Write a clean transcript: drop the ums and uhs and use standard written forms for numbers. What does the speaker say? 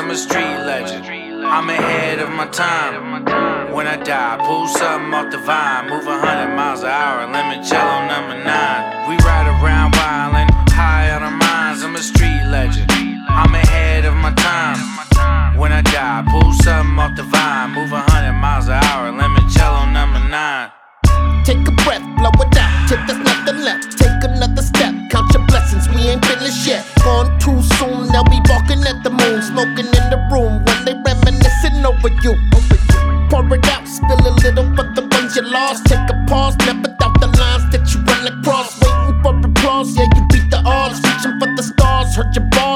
I'm a street legend. I'm ahead of my time. When I die, pull something off the vine. Move 100 miles an hour, limoncello number 9. We ride around wildin', high on our minds. I'm a street legend. I'm ahead of my time. When I die, pull something off the vine. Move 100 miles an hour, limoncello number 9. Take a breath, blow it out, till there's nothing left. Take another step, count your blessings, we ain't finished yet. Gone too soon, they'll be barking at the moon. Smoking in the room when they reminiscing over you. Pour it out, spill a little for the ones you lost. Take a pause, never doubt the lines that you run across. Waiting for applause, yeah, you beat the odds. Reaching for the stars, heard your bars.